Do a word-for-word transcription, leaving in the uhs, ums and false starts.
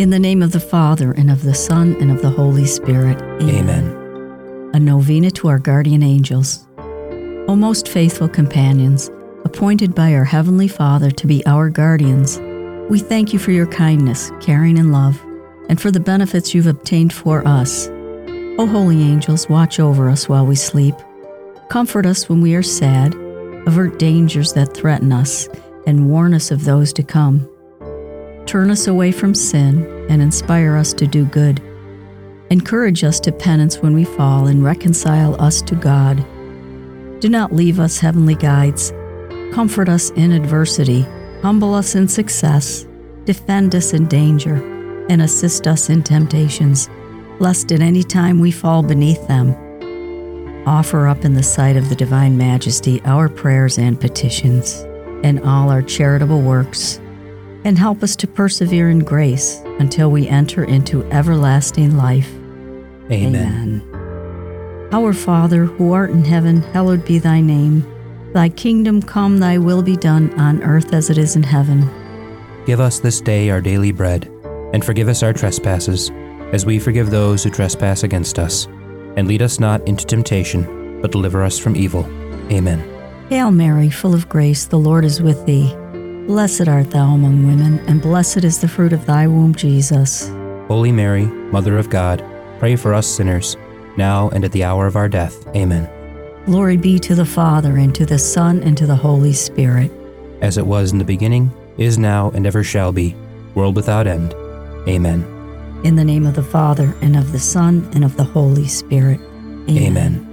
In the name of the Father, and of the Son, and of the Holy Spirit. Amen. Amen. A novena to our guardian angels. O most faithful companions, appointed by our Heavenly Father to be our guardians, we thank you for your kindness, caring, and love, and for the benefits you've obtained for us. O holy angels, watch over us while we sleep. Comfort us when we are sad, avert dangers that threaten us, and warn us of those to come. Turn us away from sin and inspire us to do good. Encourage us to penance when we fall and reconcile us to God. Do not leave us, heavenly guides. Comfort us in adversity, humble us in success, defend us in danger, and assist us in temptations, lest at any time we fall beneath them. Offer up in the sight of the Divine Majesty our prayers and petitions, and all our charitable works, and help us to persevere in grace until we enter into everlasting life. Amen. Amen. Our Father, who art in heaven, hallowed be thy name. Thy kingdom come, thy will be done on earth as it is in heaven. Give us this day our daily bread, and forgive us our trespasses, as we forgive those who trespass against us. And lead us not into temptation, but deliver us from evil. Amen. Hail Mary, full of grace, the Lord is with thee. Blessed art thou among women, and blessed is the fruit of thy womb, Jesus. Holy Mary, Mother of God, pray for us sinners, now and at the hour of our death. Amen. Glory be to the Father, and to the Son, and to the Holy Spirit. As it was in the beginning, is now, and ever shall be, world without end. Amen. In the name of the Father, and of the Son, and of the Holy Spirit. Amen. Amen.